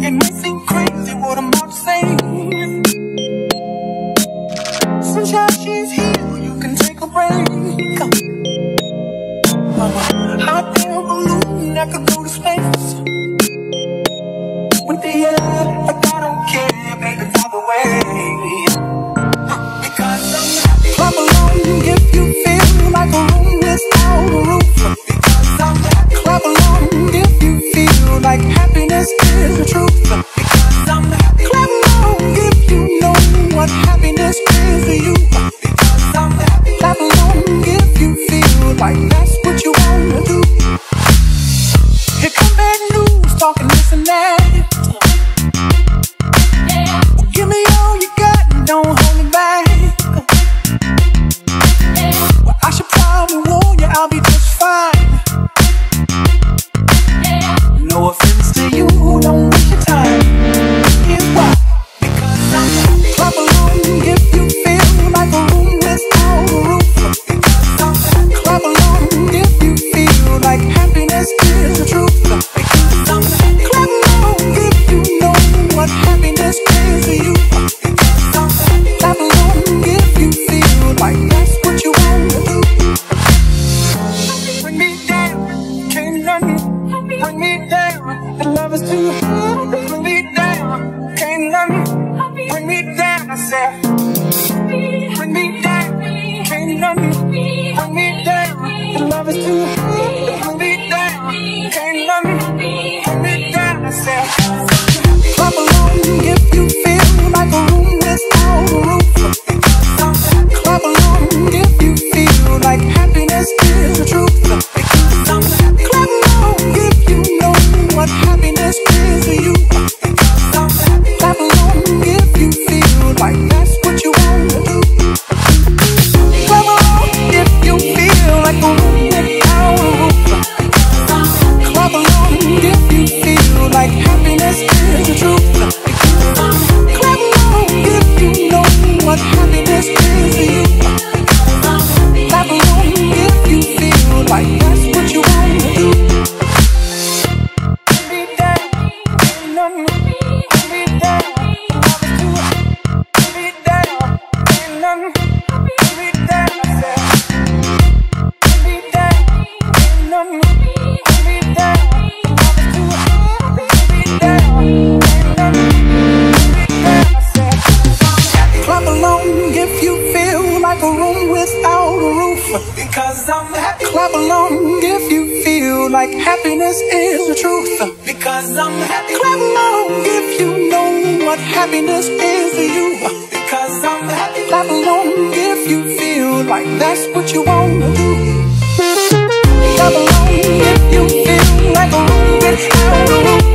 It may seem crazy what I'm about to say. Since she's here, you can take a break. I'm a hot air balloon that could go to space. With the air, like I don't care, baby, drive away. Because I'm happy. Clap along if you feel like a room without a roof. Because I'm happy. Clap along if you feel like happiness is the truth. Because I'm happy. Clap along if you know what happiness is to you. Because I'm happy. Clap along if you feel like that's what you wanna do. Here come bad news, talking this and that. Give me all you got and don't hold me back. Well, I should probably warn you, I'll be just fine. No offense to you, don't waste your time. Here's why. Because I'm happy. Clap along if you feel like a room without a roof. Because I'm happy. Clap along if you feel like happiness is the truth. Because I'm happy. Clap along if you know what happiness is to you. Because I'm happy. Clap along if you feel like that's what you wanna do. Bring me down, can't nothing bring me down. The love is too hard, bring me down, can't nothing bring me down. I said, bring me down, can't nothing bring me down. The love is too hard, bring me down, can't nothing bring me down. I said, clap along if you feel like a room without a roof. Clap along if you feel like happiness is the truth. Clap along if you know what happiness is to you. Clap along if you feel like that's what you wanna do. Clap along if you feel like a room without a roof. Clap along if you feel like happiness is the truth. Clap along if you know what happiness is to you. Clap along if you feel like that's what you wanna do. Bring me down, ain't nothing. Bring me down, love is too hot. Bring me down, ain't nothing. Bring me down, I said. Bring me down, ain't nothing. Bring me down, love is too hot. Bring me down, ain't nothing. Bring me down, I said. Clap along if you feel like a room without a roof. Because I'm happy. Clap along if you feel like happiness is the truth. Because I'm happy. Clap along if you know what happiness is to you. Because I'm happy. Clap along if you feel like that's what you wanna do. Clap along if you feel like a room without a roof.